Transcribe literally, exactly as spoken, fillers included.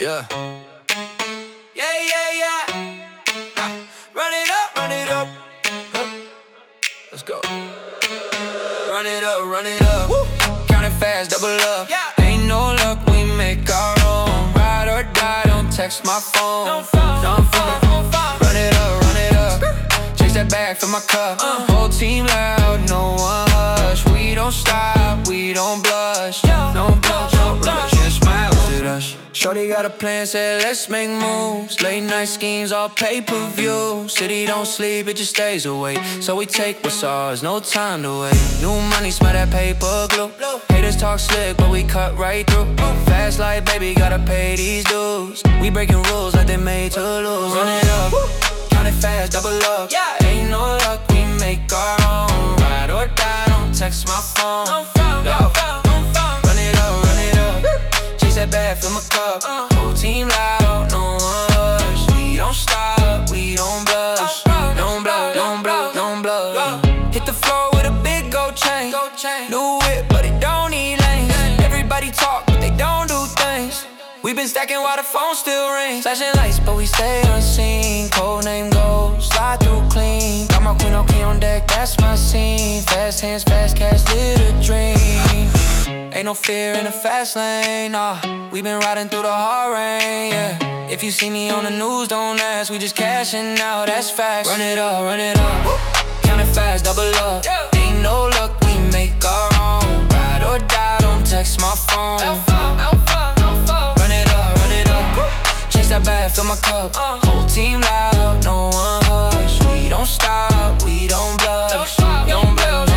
Yeah. Yeah, yeah, yeah. Ha. Run it up, run it up. Huh. Let's go. Run it up, run it up. Woo. Count it fast, double up. Yeah. Ain't no luck, we make our own. Ride or die, don't text my phone. Don't phone, don't phone, don't phone. Run it up, run it up. Chase that bag, fill my cup. Uh. Whole team loud, no one hush. We don't stop, we don't blush. No blush, no blush. Yeah, smile at us. Shorty got a plan, said let's make moves. Late night schemes, all pay-per-view. City don't sleep, it just stays awake. So we take what's ours, no time to wait. New money, smell that paper glue. Haters talk slick, but we cut right through. Fast life, baby, gotta pay these dues. We breaking rules like they made to lose. Run it up, count it fast, double up. Ain't no luck, we make our own. Ride or die, don't text my phone. No. Run it up, run it up. Chase that bag, fill my cup. Whole team loud, no one hush. We don't stop, we don't blush. Don't blush, don't blush, don't blush. Hit the floor with a big gold chain. New whip, but it don't need lanes. Everybody talk, but they don't do things. We been stacking while the phone still rings. Flashing lights, but we stay unseen. Code name goes, slide through clean. Got my queen on key on deck, that's my scene. Fast hands, fast cash, live a dream. Ain't no fear in the fast lane, nah. We been riding through the hard rain, yeah. If you see me on the news, don't ask. We just cashing out, that's facts. Run it up, run it up. Count it fast, double up. Ain't no luck, we make our own. Ride or die, don't text my phone. Run it up, run it up. Chase that bag, fill my cup. Whole team loud, no one hush. We don't stop, we don't blush. Don't blush.